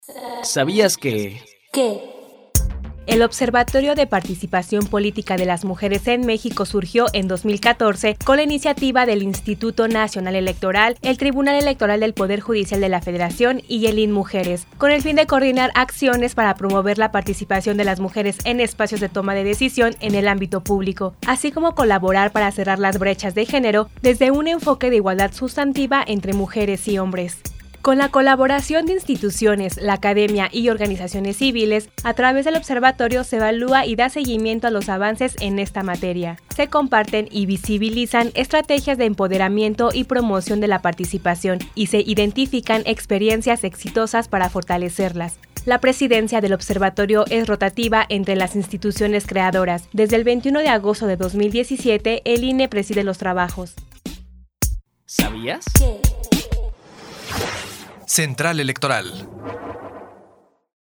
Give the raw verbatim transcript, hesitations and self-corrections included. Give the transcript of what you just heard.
¿Sabías que...? ¿Qué? El Observatorio de Participación Política de las Mujeres en México surgió en dos mil catorce con la iniciativa del Instituto Nacional Electoral, el Tribunal Electoral del Poder Judicial de la Federación y el INMujeres, con el fin de coordinar acciones para promover la participación de las mujeres en espacios de toma de decisión en el ámbito público, así como colaborar para cerrar las brechas de género desde un enfoque de igualdad sustantiva entre mujeres y hombres. Con la colaboración de instituciones, la academia y organizaciones civiles, a través del observatorio se evalúa y da seguimiento a los avances en esta materia. Se comparten y visibilizan estrategias de empoderamiento y promoción de la participación y se identifican experiencias exitosas para fortalecerlas. La presidencia del observatorio es rotativa entre las instituciones creadoras. Desde el veintiuno de agosto de dos mil diecisiete, el I N E preside los trabajos. ¿Sabías? ¿Qué? Central Electoral.